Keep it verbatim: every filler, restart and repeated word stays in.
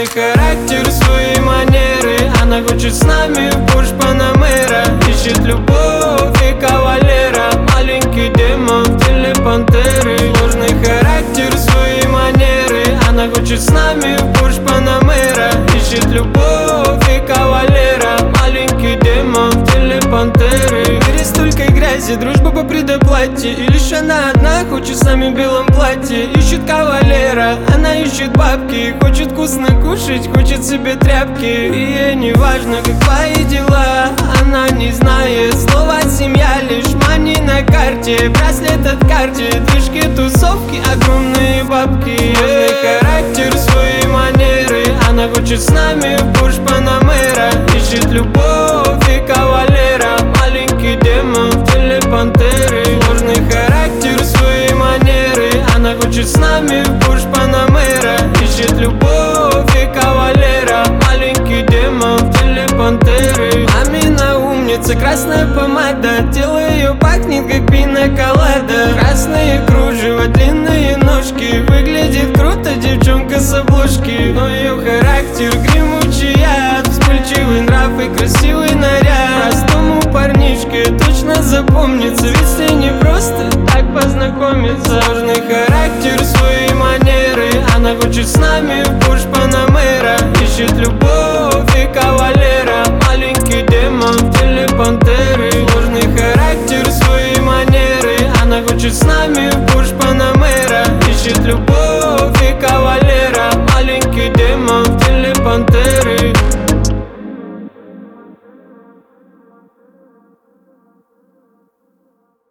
характер, свои манеры. Она хочет с нами в Порш Панамера. Ищет любовь и кавалера. Маленький демон в теле пантеры. Сложный характер, свои манеры. Она хочет с нами в Порш Панамера. Ищет любовь и кавалера. Маленький демон в теле пантеры. В мире столько грязи, дружба по предоплате. И лишь она одна хочет с нами в белом платье. Ищет кавалера, она ищет бабки. Хочет вкусно кушать, хочет себе тряпки. И ей не важно, как твои дела. Она не знает слова семья, лишь мани на карте. Браслет от карте, движки, тусовки, огромные бабки. Сложный характер, свои манеры. Она хочет с нами в Порш Панамера. Ищет любовь и кавалера. Маленький демон в теле пантеры. Сложный характер, свои манеры. Она хочет с нами в Порш Панамера. Ищет любовь и кавалера. Маленький демон в теле пантеры. Мамина умница, красная помада. Тело ее пахнет как пина-колада. Красные кружева, длинные ножки. Выглядит круто девчонка с обложки. Но ее характер гремучий яд. Вспыльчивый нрав и красивый наряд. Простому парнишке точно запомнится. Ведь с ней не просто так познакомиться. Сложный характер, свои манеры. Она хочет с нами в Порш Панамера. Ищет любовь и кавалера. Маленький демон в теле пантеры.